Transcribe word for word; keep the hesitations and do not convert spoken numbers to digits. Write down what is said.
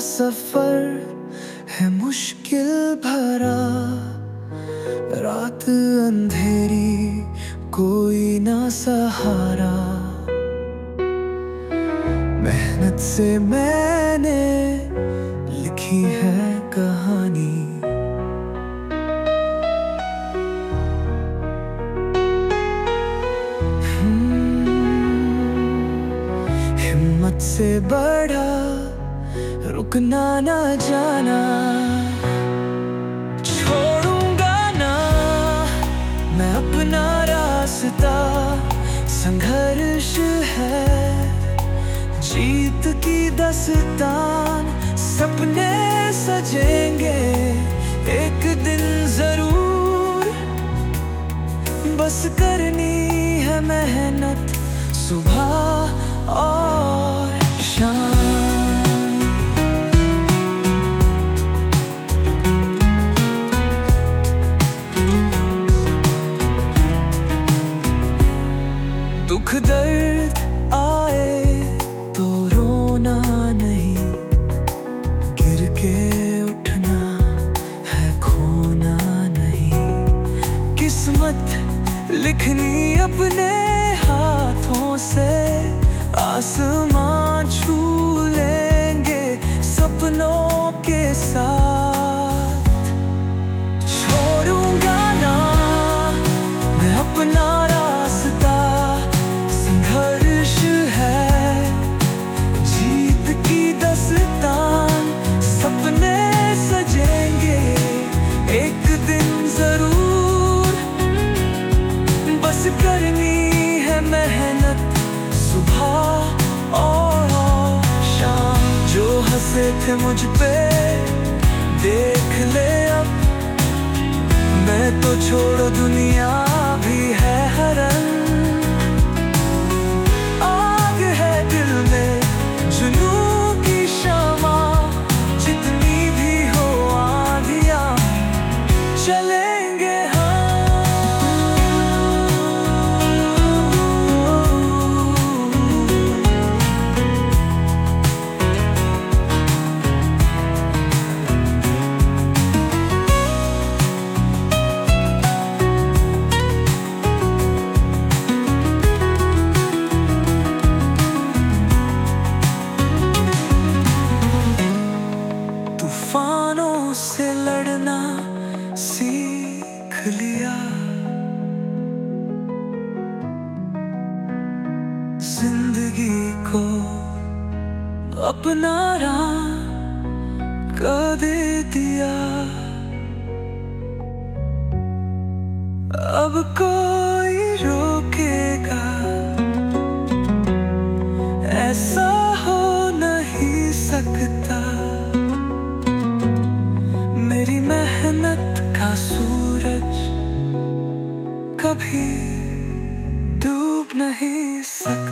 सफर है मुश्किल भरा, रात अंधेरी कोई ना सहारा। मेहनत से मैंने लिखी है कहानी, हिम्मत से बढ़ा रुकना ना जाना। छोड़ूंगा ना मैं अपना रास्ता, संघर्ष है जीत की दास्तान। सपने सजेंगे एक दिन जरूर, बस करनी है मेहनत सुबह और शाम। दुख दर्द आए तो रोना नहीं, गिर के उठना है खोना नहीं। किस्मत लिखनी अपने हाथों से, आसमां छू लेंगे सपनों के साथ। छोड़ूंगा ना मैं अपना रास्ता, संघर्ष है जीत की दास्तान। सपने सजेंगे एक दिन जरूर, बस करनी है मेहनत सुबह और शाम। जो हंसे थे मुझ पे देख ले अब, मैं तो छोड़ो दुनिया भी है हरन। आग है दिल में जुनूं की शमा, जितनी भी हो आंधियां चलेंगे तूफानों से लड़ना सीख लिया। जिंदगी को अपना राह दे दिया। अब कोई रोकेगा ऐसा हो नहीं सकता। मेरी मेहनत का सूरज कभी डूब नहीं सकता।